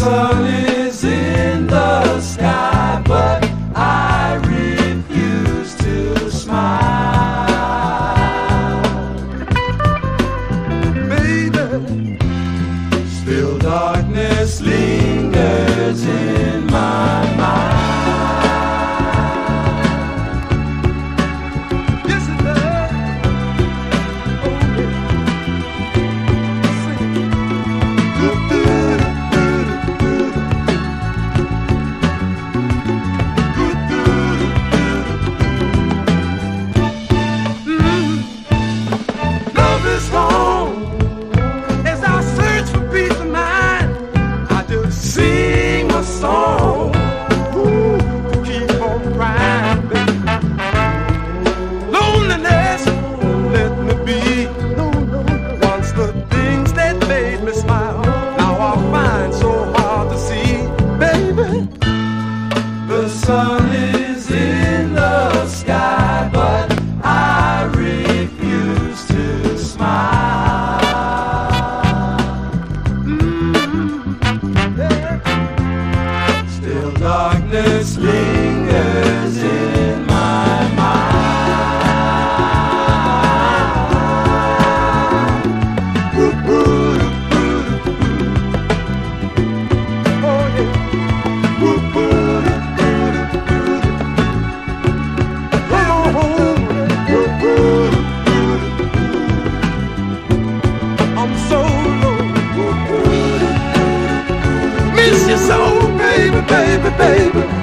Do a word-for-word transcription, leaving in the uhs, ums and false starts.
sun is in the sky, but I refuse to smile. Baby, still darkness lingers in my mind. Yes, it does. Oh, yeah. Sing it. Love is home. As I search for peace of mind, I just sing a song. Ooh, to keep on crying, baby. Loneliness won't let me be. No, no. Once the things that made me smile, now I find so hard to see, baby. The sun is in the sky, but I refuse to smile. Mm, yeah. Still darkness lingers in my mind. Ooh, ooh, ooh, ooh. Oh yeah. Ooh, ooh. I'm so low. Miss you so, baby, baby, baby.